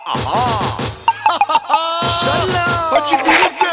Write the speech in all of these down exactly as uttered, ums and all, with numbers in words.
آها شلا حاجی گریزه.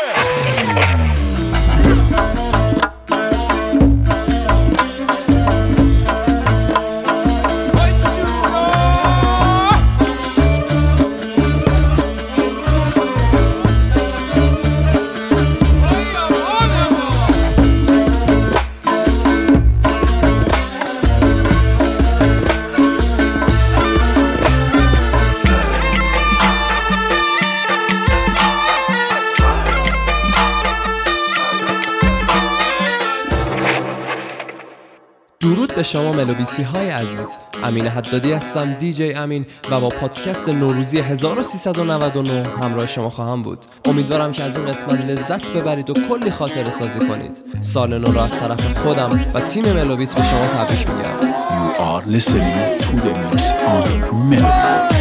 درود به شما ملوبیتی های عزیز. امین حدادی هستم، دی جی امین، و با پادکست نوروزی هزار و سیصد و نود و نه همراه شما خواهم بود. امیدوارم که از این قسمت لذت ببرید و کلی خاطره سازی کنید. سال نو را از طرف خودم و تیم ملوبیت به شما تبریک میگم. You are listening to the mix on Melobit.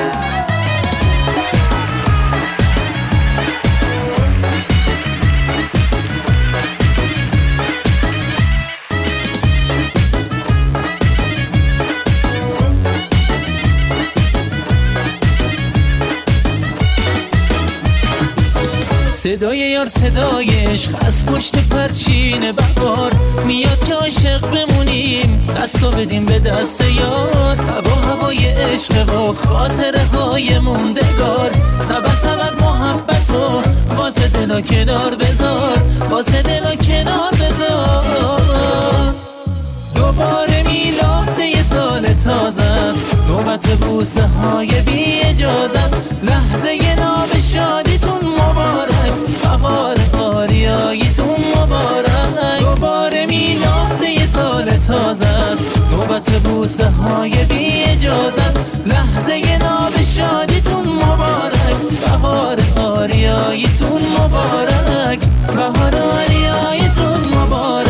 صدای یار صدای عشق از پشت پرچین بهار میاد که عاشق بمونیم، دستو بدیم به دست یار. هوا هوای عشق و خاطره های موندگار، سبت سبت محبت و واسه دلا کنار بذار، واسه دلا کنار بذار. دوباره میلاد یه سال تازه است، نوبت بوسه های بی اجازه است. لحظه ناب شادیتون مبارک، بهار آریاییتون مبارک. دوباره میلاد یه سال تازه است، نوبت بوسه های بی اجازه است. لحظه ناب شادیتون مبارک، بهار آریاییتون مبارک، بهار آریاییتون مبارک.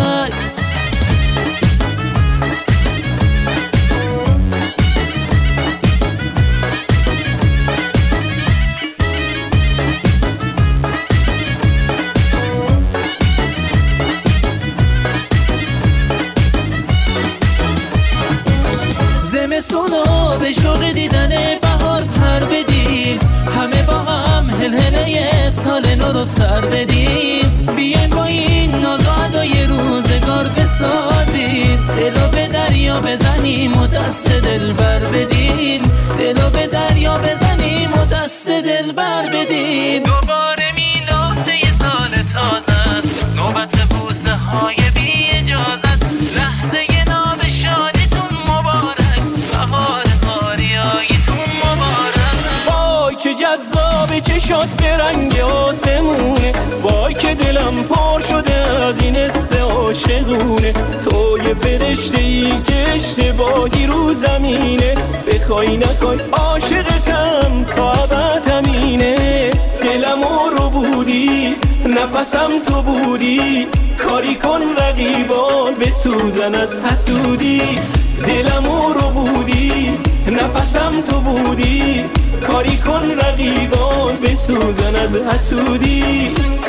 زمستونو به شوق دیدن بهار پر بدیم، همه با هم هلهله سال نو رو سر بدیم. بیاین با این ناز و ادای روزگار بسازیم، دلو به دریا بزنیم و دست دل بر بدیم، دلو به دریا بزنیم و دست دل بر بدیم. دوباره میلاد یه سال تازه است، نوبت بوسه های بی اجازه است. لحظه ناب شادیتون مبارک، بهار آریاییتون مبارک. وای که جذاب چشات به رنگ آسمونه، وای که دلم پر شده از این حس عاشقونه. تو یه فرشته ای که اشتباهی رو زمینه، بخوای نخوای عاشقتم تا ابد همینه. دلم رو بودی، نفسم تو بودی، کاری کن رقیبان بسوزن از حسودی. دلم رو بودی، نفسم تو بودی، کاری کن رقیبان بسوزن از حسودی.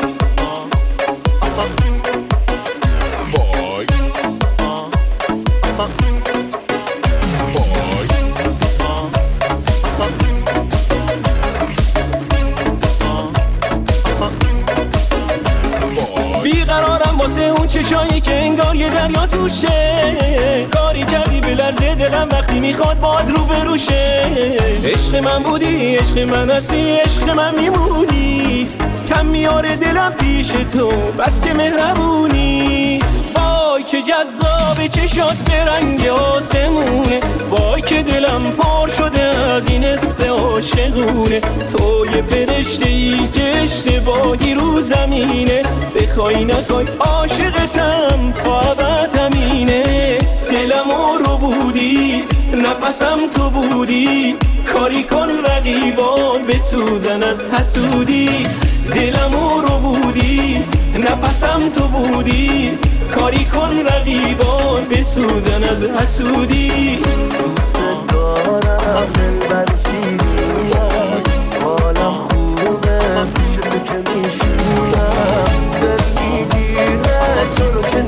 بیقرارم واسه اون چشایی که انگار یه دریا توشه، کاری کردی به لرزه دلم وقتی میخواد باد رو بروشه. عشق من بودی، عشق من هستی، عشق من میمونی، کم میاره دلم پیش تو بس که مهربونی. وای که جذاب چشات به رنگ آسمونه، وای که دلم پر شده از این حس عاشقونه. تو یه فرشته ای که اشتباهی رو زمینه، بخوای نخوای عاشقتم تا ابد همینه. دلم رو بودی، نفسم تو بودی، کاری کن رقیبان بسوزن از حسودی. دلم رو بودی، نفسم تو بودی، کاری کن رقیبان بسوزن از حسودی. دوست دارم دلبر شیرینم، حالم خوبه پیش تو که میشینم. دل میگیره تو رو که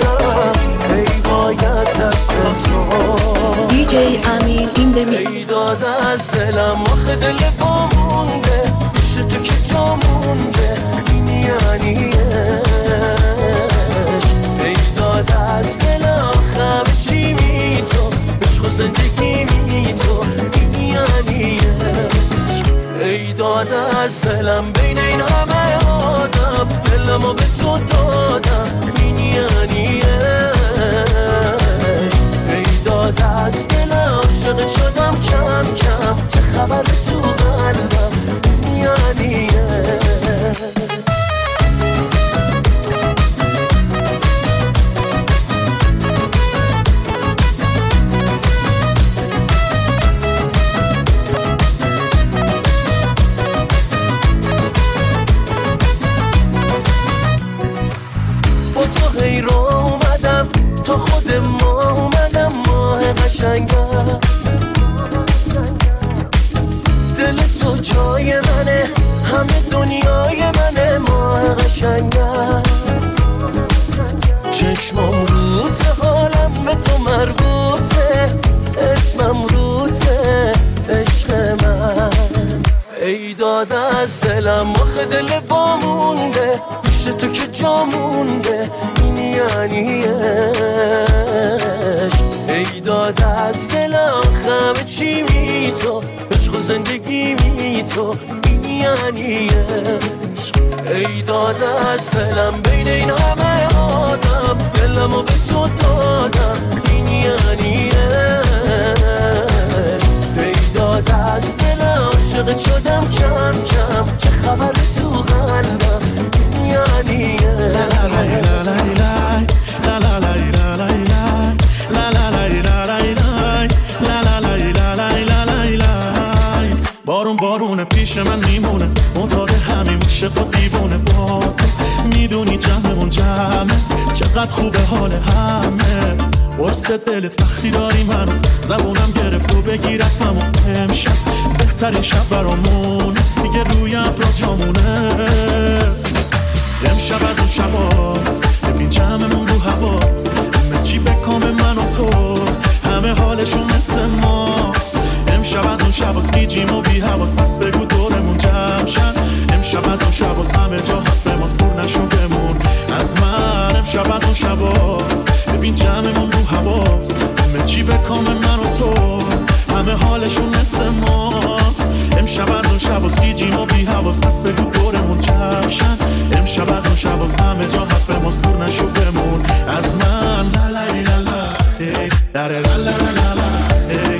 نمیبینم، ای وای از دست تو. دی جی امین این the mix. داده از دلم آخه دل با مونده پیش تو که جا مونده این یعنی عشق ای داده از دلم همه چی می تو عشق و زندگی می تو این یعنی عشق ای داده از دلم بین این همه آدم دلمو به تو دادم این یعنی عشق ای داده از دلم عاشق شدم کم کم چه خبر تو قلبم این یعنی عشق تا خود ما اومدم ماه قشنگم دل تو جای منه همه دنیای منه ماه قشنگم چشمم روته حالم به تو مربوطه اسمم روته عشق من ای داده از دلم آخه دل با مونده پیش تو که جا مونده این یعنی عشق ای داده از دلم همه چی می تو عشق و زندگی می تو این یعنی عشق ای داده از دلم بین این همه آدم دلمو به تو دادم این یعنی عشق ای داده از دلم عاشق شدم کم کم چه خبر تو قلبم این یعنی بارون بارونه پیش من میمونه معتاد همین عشق و دیوونه با تو میدونی جمعمون جمعه چقدر خوبه حال همه قرص دلت وقتی داری منو زبونم گرفت و بگیرم و امشب بهترین شب برامونه دیگه روی ابرا جامونه امشب از اون شباست ببین جمعمون رو هواست همه چی به کام من و تو همه حالشون مثل ماست امشب از اون شباست گیجیم و بی حواس پس بگو دورمون جمع شن امشب از اون شباست همه جا حرف ماست دور نشو بمون از من امشب از اون شباست ببین جمعمون رو هواست همه چی به کام من و تو همه حالشون مثل ماست امشب از اون شباست گیجیم و بی حواس پس بگو دورمون جمع شن امشب از اون شباست همه جا حرف ماست دور نشو بمون از من لا لا لا لا ای لا لا لا لا ای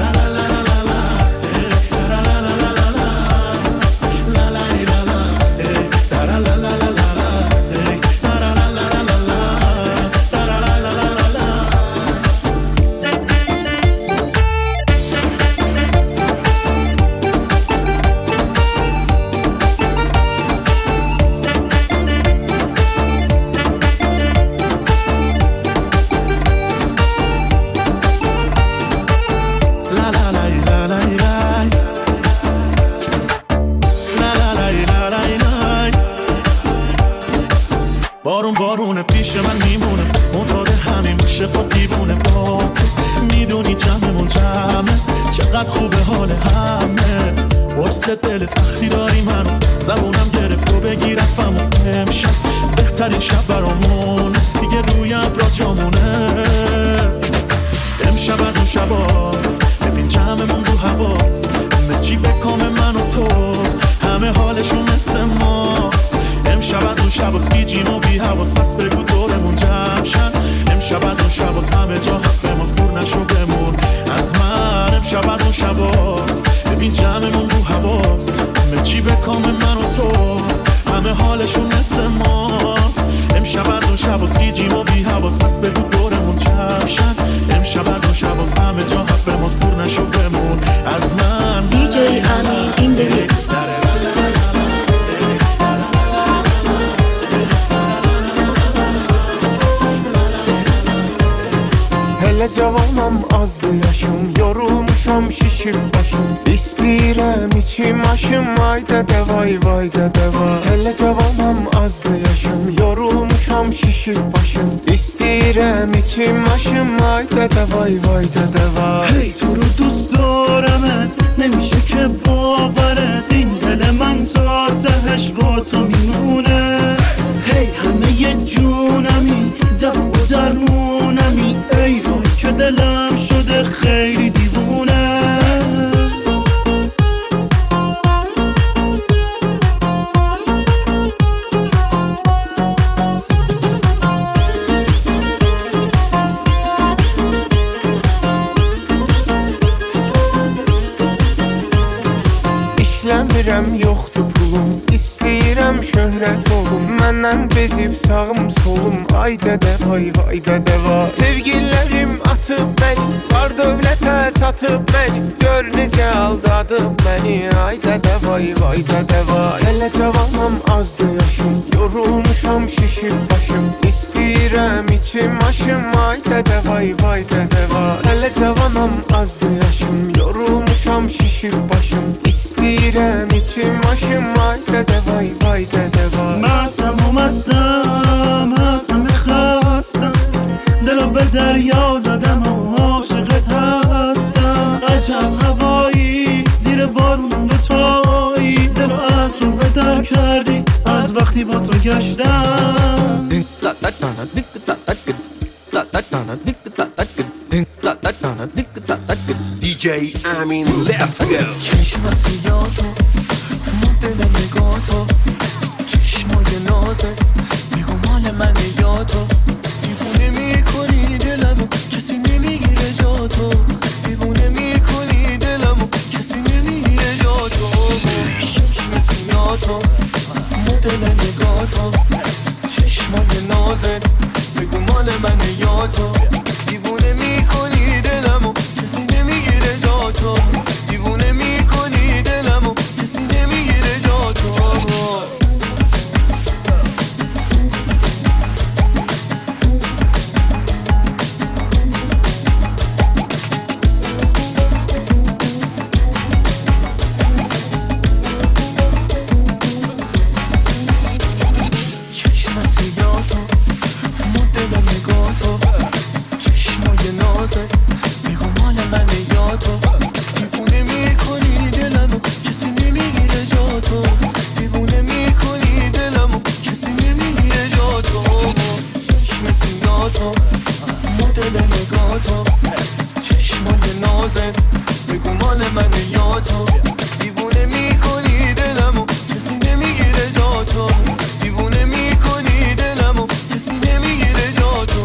بارون بارونه پیش من میمونه معتاد همین عشق و دیوونه با تو میدونی جمعمون جمعه چقدر خوبه حال همه قرص دلت وقتی داری منو زبونم گرفت و بگیرم و امشب بهترین شب برامون دیگه روی ابرا جامونه امشب از اون شباست ببین جمعمون رو هواست همه چی به کام من و تو همه حالشون مثل ماست امشب از اون شباست گیجیم و بی حواس پس بگو دورمون جمع شن امشب از اون شباست همه جا حرف ماست دور نشو بمون از من امشب از اون شباست ببین جمعمون رو هواست همه چی به کام من و تو همه حالشون مثل ماست امشب از اون شباست گیجیم و بی حواس پس بگو دورمون جمع شن امشب از اون شباست همه جا حرف ماست دور نشو بمون از من دی جی امین این دی میکس Hele cavamam azdı yaşım Yorulmuşam şişim başım İstəyirəm içim aşım Ay dədə vay vay dədə vay Hələ cavanam azdı yaşım Yorulmuşam şişib başım İstəyirəm içim aşım Ay dədə vay vay dədə vay Hey تو رو دوست دارمت نمیشه که باورت این دل من تازهش با تو میمونه هی همه یه جونمی دم و درمونمی ای وای که دلم شده خیلی دیوونه İşləmirəm, yoxdur pulum İstəyirəm şöhrət olum Məndən bezib sağım solum Ay dədə vay vay dədə vay Sevgililərim atıb məni Var dövlətə satıb məni Gör necə aldadıb məni Ay dədə vay vay dədə vay Hələ cavanam azdı yaşım Yorulmuşam şişib başım İstəyirəm içim aşım Ay dədə vay vay dədə vay Hələ cavanam azdı yaşım Yorulmuşam şişib başım İstəyirəm içim aşım Ay dədə vay vay dədə vay مستم و مستم هستم خستم دلو به دریا زدم و عاشقت هستم عجب هوایی زیر بارون دوتایی دلو از رو به در کردی از وقتی با تو گشتم دی جی امین let's go چشم سیاتو مدل نگاتو چشمای نازت بگو مال من یا تو دیوونه میکنی دلمو کسی نمیگیره جا تو دیوونه میکنی دلمو کسی نمیگیره جا تو چشم سیاتو مدل نگاتو چشمای نازت بگو مال من یا تو دیوونه میکنی دلمو کسی نمیگیره جا تو دیوونه میکنی دلمو کسی نمیگیره جا تو چشم سیاتو مدل نگاتو چشمای نازت بگو مال من یا تو دیوونه میکنی دلمو کسی نمیگیره جا تو دیوونه میکنی دلمو کسی نمیگیره جا تو چشم سیاتو مدل نگاتو چشمای نازت بگو مال من یا تو دیوونه میکنی دلمو کسی نمیگیره جا تو دیوونه میکنی دلمو کسی نمیگیره جا تو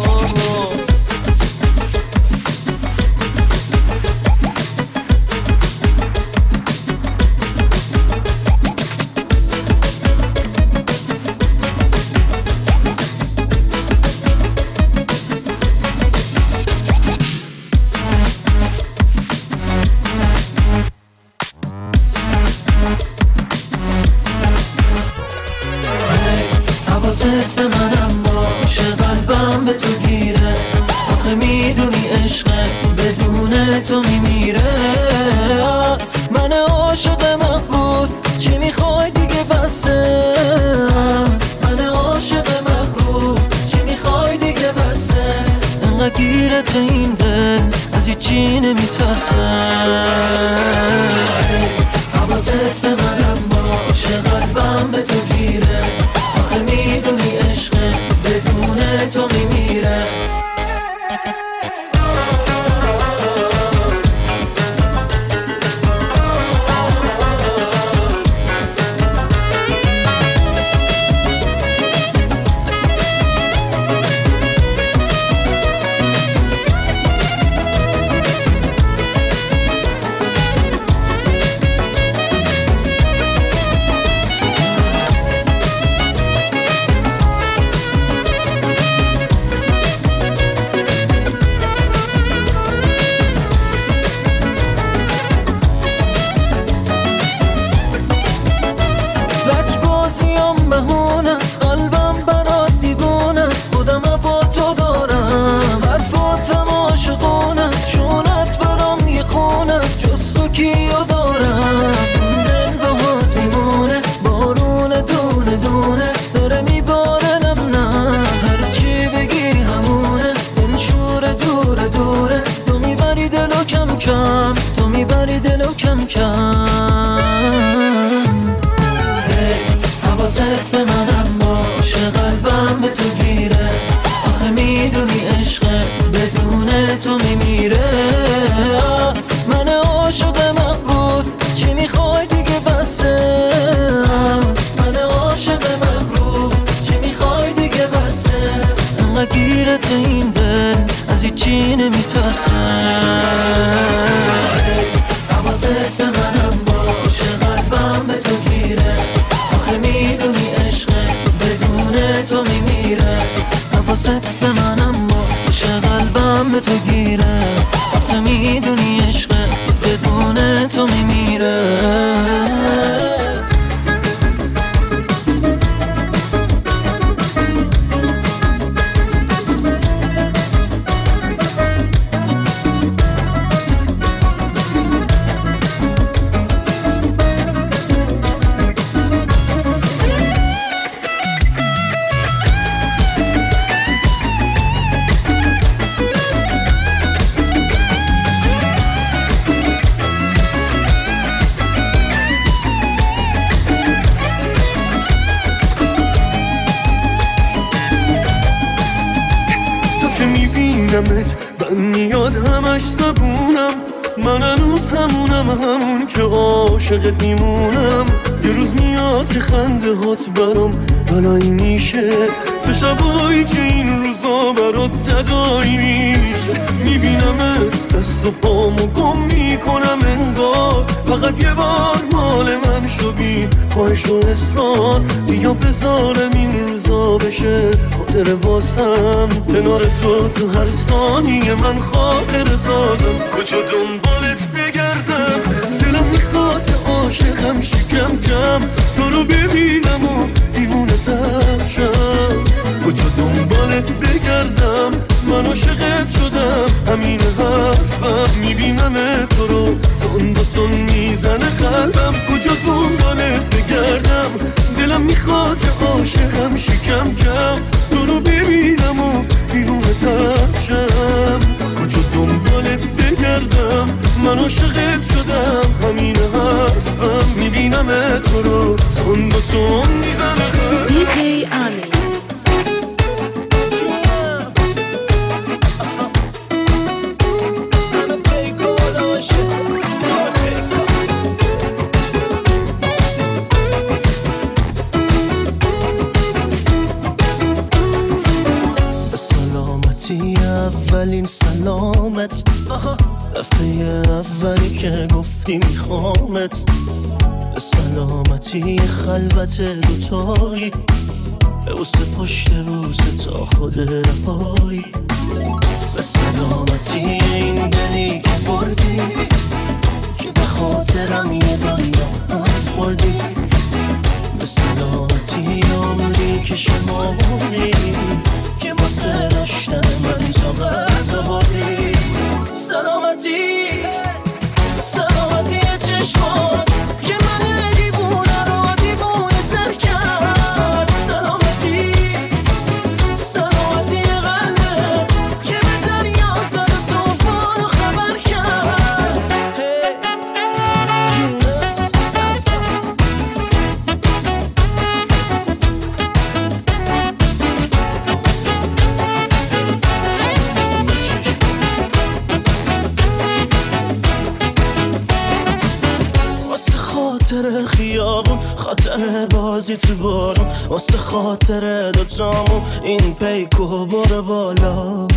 حواست به منم باشه قلبم به تو گیره آخه میدونی عشق بدون تو میمیره من عاشق مغرور چی میخوای دیگه بسه من عاشق مغرور چی میخوای دیگه بسه انقدر گیرت این دل از هیچی نمیترسه حواست به منم باشه قلبم به تو گیره آخه میدونی عشق بدون تو میمیره و دارم دل باهات میمونه بارون دونه دونه داره میبارنم نه هرچی بگی همونه دلشوره دوره دوره تو میبری دلو کم کم تو میبری دلو کم کم حواست به منم باشه قلبم به تو گیره آخه میدونی عشقت بدون تو میمیره من عاشق مغرور چی میخوای دیگه بسه من عاشق مغرور چی میخوای دیگه بسه انقدر گیرت این دل از هیچی نمیترسه حواست به منم باشه قلبم به تو گیره آخه میدونی عشقت بدون تو میمیره حواست به منم باشه قلبم به تو گیره آخه میدونی عشقت بدون تو میمیره من میاد همش زبونم من هنوز همونم همون که عاشقت میمونم یه روز میاد که خنده هات برام بلایی میشه تو شبایی که این روزا برات تدایی میشه میبینمت دست و پامو گم میکنم انگار فقط یه بار مال من شو بی خواهش و اصرار بیا بذارم این روزا بشه خاطر واسم کنار تو تو هر ثانیه من خاطر سازم کجا دنبالت بگردم دلم میخواد که عاشقم شکم کم تو رو ببینم و دیوونه تر شم کجا دنبالت بگردم من عاشقت شدم همین حرفم میبینم تو رو تون با تون میزنه قلبم کجا دنبالت بگردم دلم میخواد که عاشقم شکم کم تو رو ببینم و دیوونه تر شم کجا دنبالت بگردم من عاشقت شدم همین حرفم میبینم تو رو تون با تون میزنه دی جی امین اولین سلامت دفعه اولی که گفتی میخوامت به سلامتی خلوت دوتایی به بوسه پشت بوسه تا خود رهایی به سلامتی این دلی که بردی که به خاطرم یه دنیا خوردی به سلامتی عمری که شماری که واسه داشتن من تا قد بردی سلامتیت سلامتی چشمات که من دیوونه رو دیوونه تر کرد سلامتیت سلامتی قلبت که به دریا زد توفان و خبر کرد خاطر خیابون خاطر بازی تو بارون واسه خاطر دوتامون این پیکو برو بالا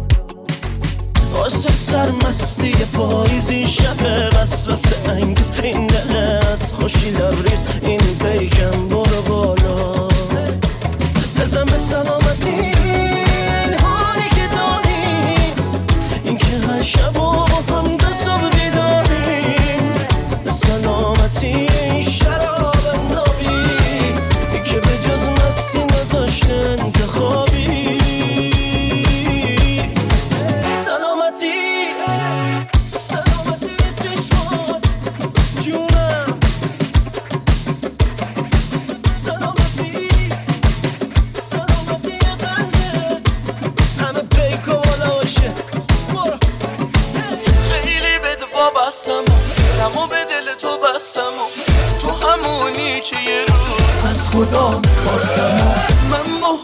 واسه سرمستی پاییزی شب وسوسه انگیز این دل از خوشی لبریز این پیکم برو بالا بزن به سلامتی این حالی که داری این که هر شب و هم دست و بیداریم به سلامتی این شراب نابی که به جز مستی نذاشته انتخابی سلامتی سلامتی چشمات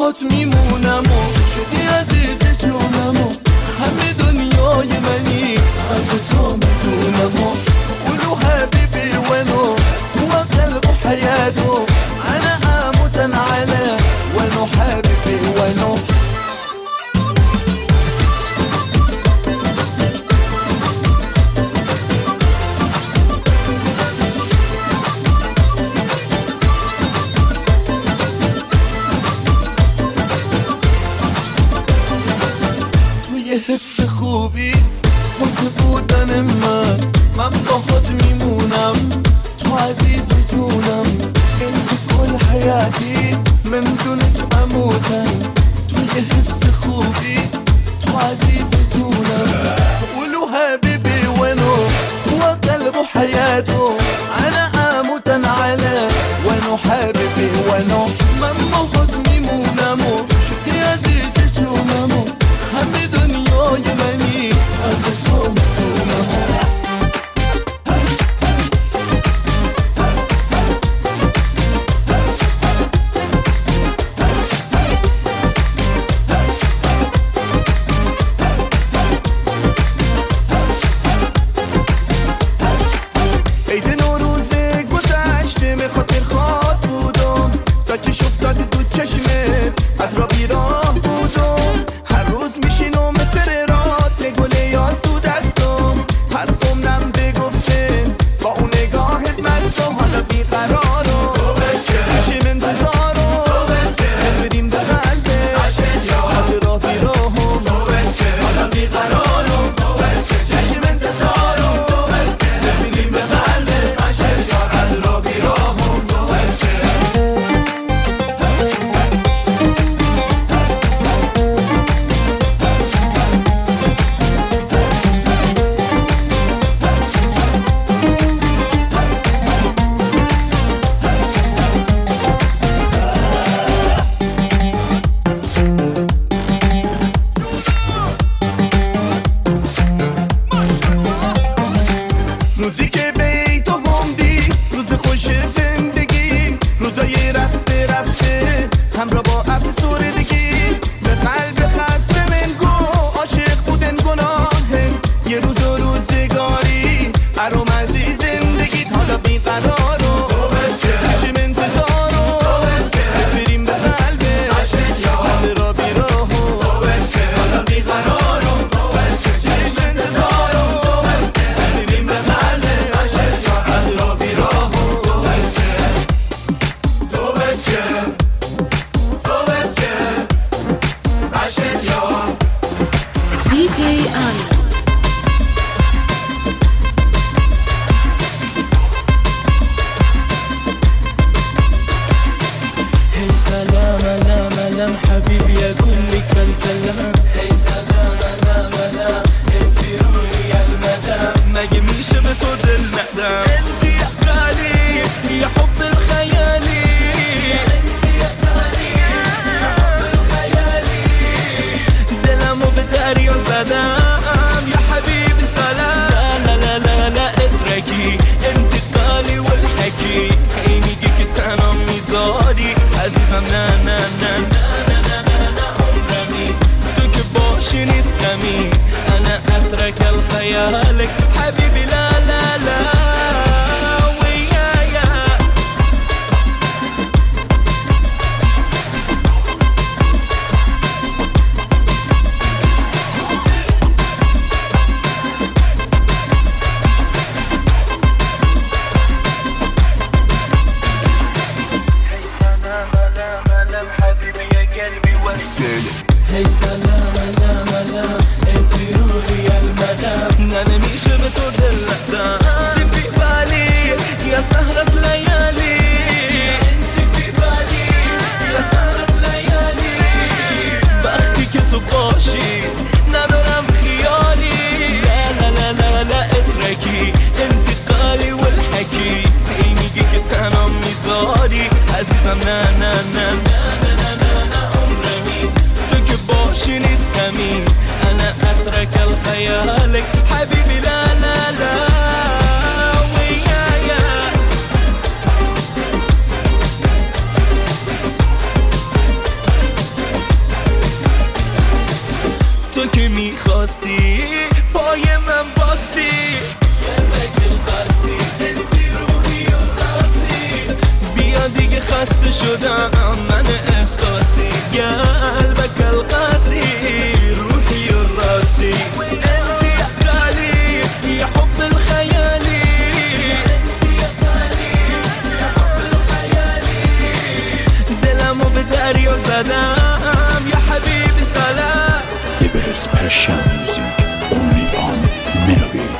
باهات میمونم و شدی عزیز جونم و همه دنیای منی قلب تو میدونم و قولوا حبيبي وينو هو قلب حياته أنا أموت على وينو حبيبي وينو حس خوبی خوش بودن من من باهات میمونم تو عزیز جونم انت کل حیاتی من دونت اموتم توی حس خوبی تو عزیز جونم قولوا حبيبي وينو هو قلب حياته انا اموت على وينو حبيبي وينو من باهات میمونم و شدی عزیز جونم همه دنیای منی از تو میدونم عید نوروز گذشته به خاطر خواد بودم تا چش افتاده تو چشمه از را بیراه بودم هر روز میشینم مثل رات نگله یاز تو دستم حرفم نم بگفتن با اون نگاهت مستم حالا بیقرارم میشیم انتظارم بریم به قلبه از راه بیراهم حالا بیقرارم میشیم انتظارم بریم به قلبه از راه بیراهم روزی که به تو همدی روز خوش زندگی روزای رفته رفته همراه با افسردگی به قلب خسته من گو عاشق بودن گناهه یه روز و روزگاری حرام ازی زندگیت حالا بیقرارم میشیم انتظارم بریم به قلبه همه را بیراهم حالا بیقرارم میشیم انتظارم بریم به قلبه از را بیراهم تو بچه تو بچه عشق یار دی جی امین هی سلام علام علام حبيبي يا كل كلام هی سلام علام علام انتي روحي المدام مگه میشه به تو دل ندم انتي غالي يا حب الخيالي انتي غالي يا حب الخيالي دلمو به دریا زدم يا حبيبي سلام لا لا لا لا اتركي انتي غالي والحكي هی میگی که تنها میذاری عزیزم نه نه نه نه نه نه نه عمرمی تو که باشی نیست کمی انا اترك الخيالك حبيبي لا لا لا ويايا هی سلام علام علام انتي روحي المدام نه شدم من احساسی قلبك القاسي روحي الراسي انت يا غالي يا حب الخيالي انت يا غالي يا حب الخيالي دلمو بدريو زدم يا حبيبي سلام. The best Persian music only on Melobit.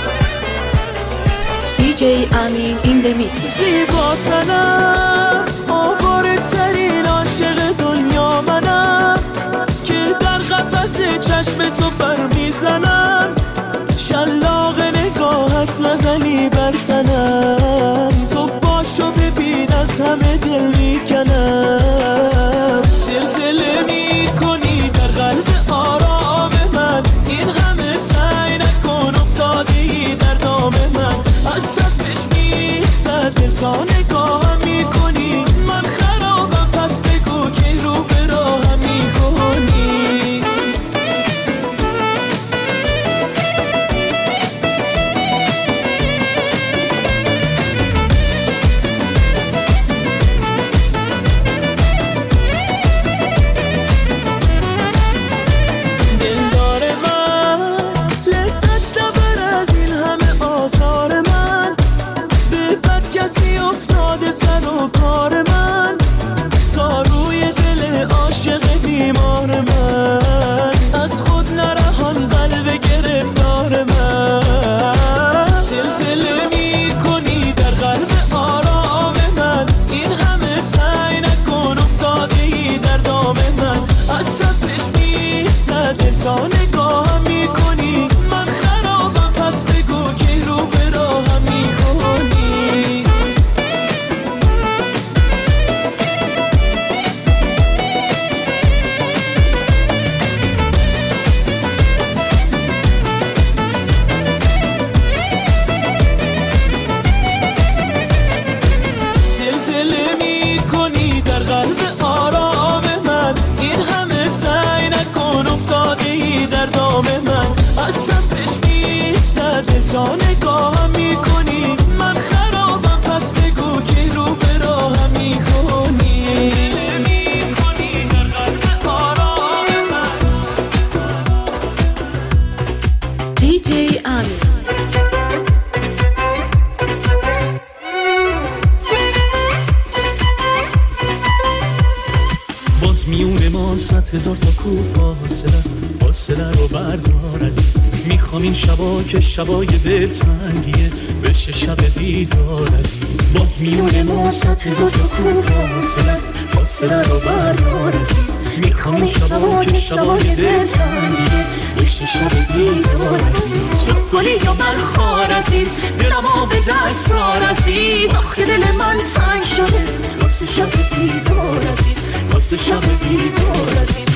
دی جی امین in the mix. زیبا سنم آواره ترین عاشق دنیا منم که در قفس چشم تو بر میزنم شلاق نگاهت نزنی بر تنم تو باشو ببین از همه دل میکنم زلزله میکنی در قلب آرام من این همه سعی نکن افتادی در دام من از صدش میخزد دل تا نگاهم میکنی من خرابم پس بگو که رو به راهم میکنی. دلدار من لذت نبر از این همه آزار من به بد کسی افتاده سر و کار من تا روی دل عاشق بیمار من از خود نرهان قلب گرفتار من زلزله میکنی در قلب آرام من این همه سعی نکن افتادی در دام من از صدش میخزد دل تا نگاهم میکنی من خرابم پس بگو که رو به راهم میکنی. زلزله میکنی در قلب آرام من این همه سعی نکن افتادی در دام من از سمتش میخزد دل تا نگاهم میکنی من خرابم پس بگو که رو به راهم میکنی. زلزله میکنی در قلب آرام من. دی جی امین. باز میون ما صد هزار تا کوه فاصله است فاصله رو بردار عزیز میخوام این شبا که شبای دلتنگیه بشه شب دیدار عزیز باز میون ما صد هزار تا کوه فاصله است فاصله رو بردار عزیز میخوام این شبا که شبای دلتنگیه بشه شب دیدار عزیز تو گلی یا من خار عزیز دلم آب دستار عزیز آخه دل من تنگ شده واسه شب دیدار عزیز واسه شب دیدار عزیز.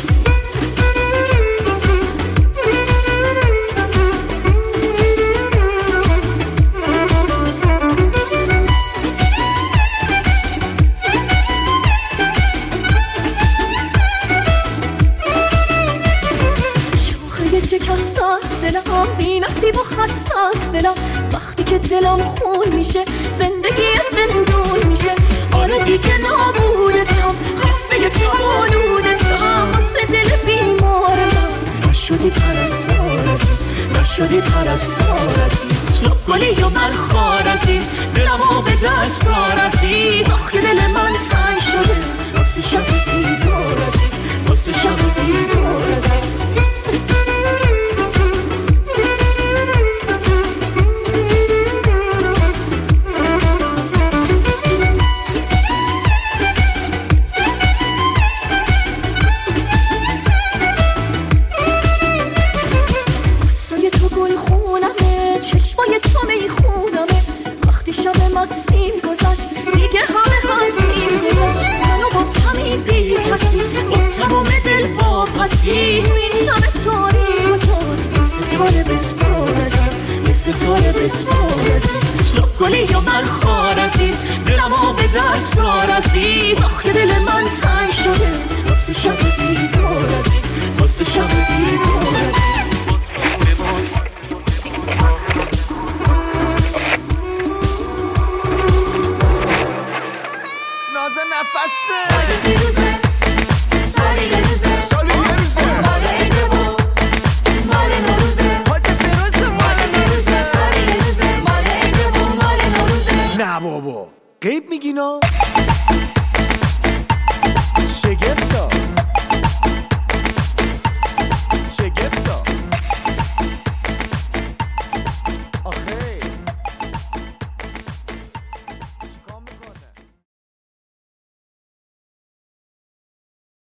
شوخه شکست از دلم بی نصیب و خسته از دلم وقتی که دلم خون میشه زندگی زندون میشه آره دیگه نابودتم خسته تو آلودتم واسه دل بیمار من نشدی پرستار عزیز نشدی پرستار عزیز تو گلی و من خار عزیز دلم آب دستار عزیز آخه دل من تنگ شده واسه شب دیدار عزیز واسه شب دیدار عزیز. چشمای تو میخونمه وقتی شب مستیم گذشت دیگه همه هستیم گذشت منو با کمی بی کسی با تمام دل واپسی این شب تاریک و تاریک ستاره بسپار عزیز به ستاره بسپار عزیز تو گلی یا من خار عزیز دلم آب دستار عزیز آخه دل من تنگ شده واسه شب دیدار عزیز واسه شب دیدار عزیز. نفسه غیب میگینا